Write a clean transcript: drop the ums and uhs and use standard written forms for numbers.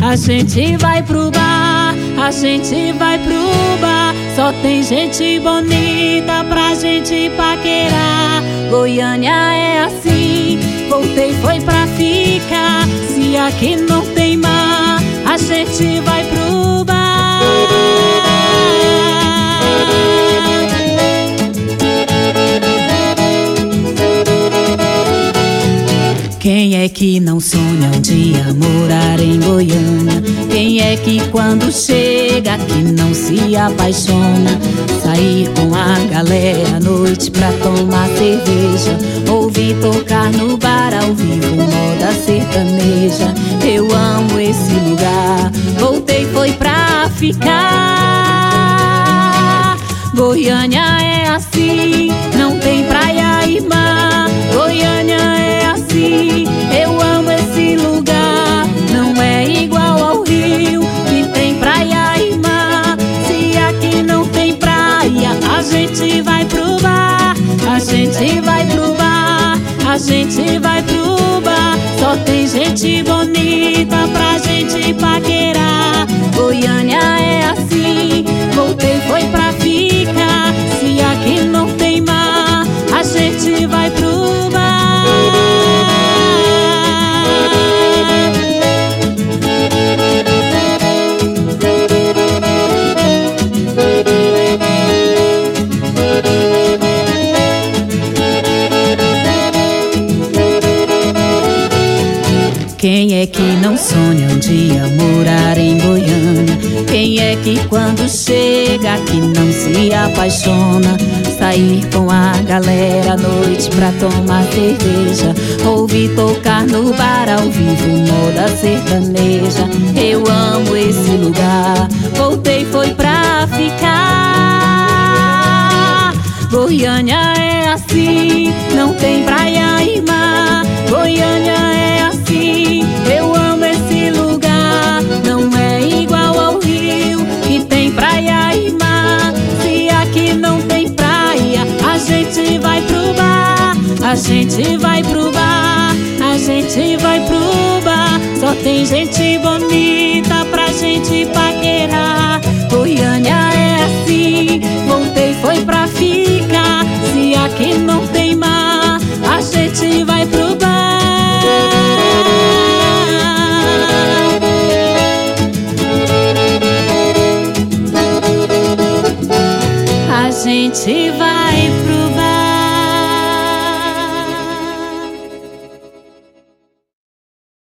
A gente vai pro bar, a gente vai pro bar. Só tem gente bonita pra gente paquerar. Goiânia é assim, voltei foi pra ficar. Se aqui não tem mar, a gente vai pro bar. Quem é que não sonha um dia morar em Goiânia? Quem é que quando chega aqui não se apaixona? Sair com a galera à noite pra tomar cerveja, ouvir tocar no bar ao vivo moda sertaneja. Eu amo esse lugar, voltei foi pra ficar. Goiânia é assim, não tem praia e mar. Goiânia é assim, eu amo esse lugar. Não é igual ao Rio, que tem praia e mar. Se aqui não tem praia, a gente vai pro bar. A gente vai pro bar, a gente vai pro bar. Só tem gente bonita pra gente paquerar. Goiânia é assim, voltei foi pra ficar. Se aqui não tem mar, a gente vai pro bar. Quem é que não sonha um dia morar em Goiânia? Quem é que quando chega aqui não se apaixona? Sair com a galera à noite pra tomar cerveja, ouvir tocar no bar ao vivo moda sertaneja. Eu amo esse lugar, voltei foi pra ficar. Goiânia é assim, não tem praia e mar. Goiânia é assim, eu amo esse lugar. Não é igual ao Rio, que tem praia e mar. Se aqui não tem praia, a gente vai pro bar. A gente vai pro bar, a gente vai pro bar. Só tem gente bonita pra gente paquerar. Goiânia é assim, voltei foi pra ficar. Se aqui não tem mar, a gente vai pro bar. A gente